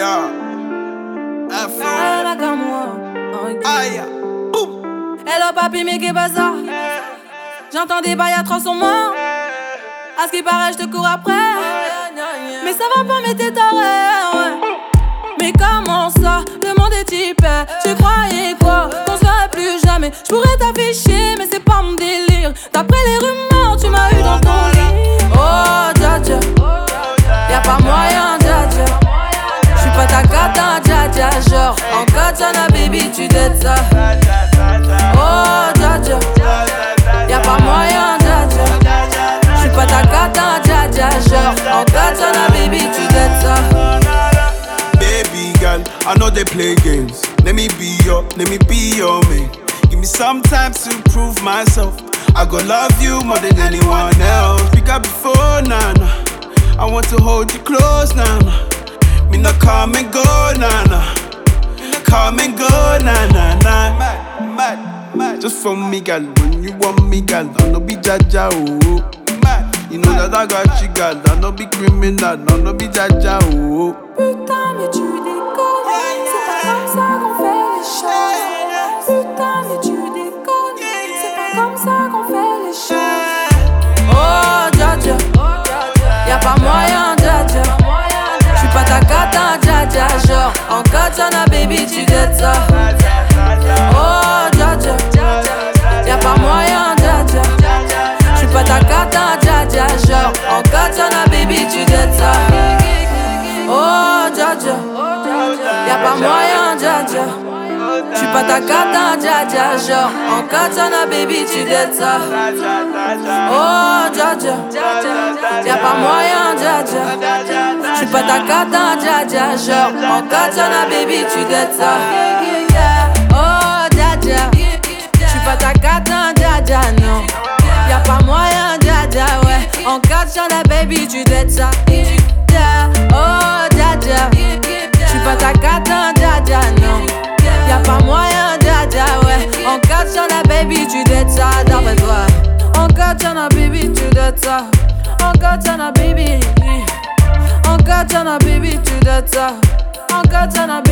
Yeah. Afro. Aïe. Boum. Hello papi, mais qu'est-ce que ça? J'entends des bails à 300 morts. À ce qui paraît, je te cours après. Mais ça va pas, mais t'es taré, ouais. Mais comment ça? Le monde est hyper. Tu croyais quoi? Qu'on se verrait plus jamais. J'pourrais t'afficher, mais c'est pas mon délire. D'après les rumeurs, tu m'as eu dans ton lit. Oh, dja dja. Y'a pas moyen, dja dja. J'suis pas ta cata, dja dja. Genre, en katana, baby, tu dettes ça. Oh, dja dja. Y'a pas moyen, dja dja. J'suis pas ta cata, dja dja. Genre, en katana, baby, tu dettes ça. Baby girl, I know they play games. Let me be your man. Give me some time to prove myself. I go love you more than anyone else. Pick up the phone, nana. I want to hold you close, nana. Me not come and go, nana. Come and go, nana, nana. Just for me, girl. When you want me, girl, I no be jaja, oh. You know that I got you, girl. I no be criminal, no be jaja, oh. Putain, mais tu déconnes. C'est pas comme ça qu'on fait les choses. Putain, mais tu déconnes. C'est pas comme ça qu'on fait les choses. Oh, dja dja. Y'a pas moyen, dja dja. J'suis pas ta cata, dja dja. Genre, en katana, baby, tu dettes ça. Oh, dja dja. Y'a pas moyen, dja dja. J'suis pas ta cata, dja dja. Genre, en katana, baby, tu dettes ça. Oh, dja dja. Y'a pas moyen, dja dja. J'suis pas ta cata, dja dja. Genre, en katana, baby, tu dettes ça. Oh, dja dja. Y'a pas moyen, dja dja. J'suis pas ta cata, dja dja. Genre, en katana, baby, tu dettes ça. Oh, dja dja. J'suis pas ta cata, dja dja, non. Y'a pas moyen, dja dja, ouais. En katana, baby, tu dettes ça. Oh, dja dja. J'suis pas ta cata, dja dja, non. Y'a pas moyen, dja dja, ouais. En katana, baby, tu dettes ça, d'après toi. En katana, baby, tu dettes ça. En katana, baby. En katana, baby, tu dettes ça. En katana, baby.